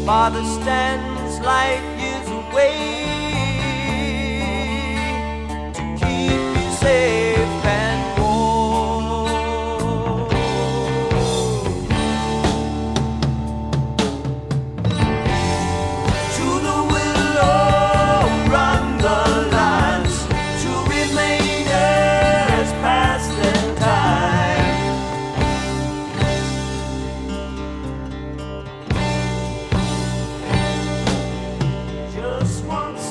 Father stands light years away to keep you safe and warm. To the willow run the lines, to remainers past their time. Just once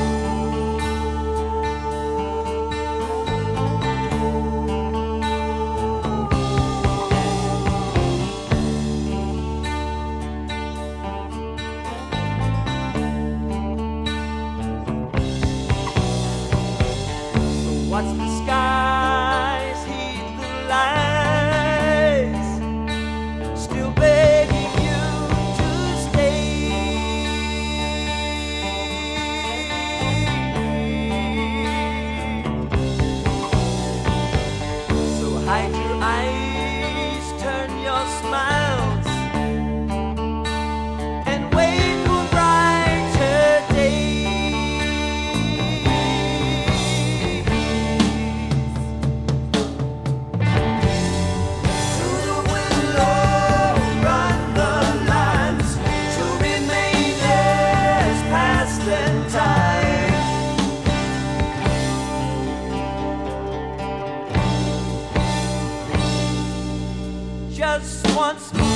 watch the skies, heed the lies, still begging you to stay. So hide your eyes, turn your smiles, and wait for brighter days. To the willow run the lines, to remainers past their time. Just once more.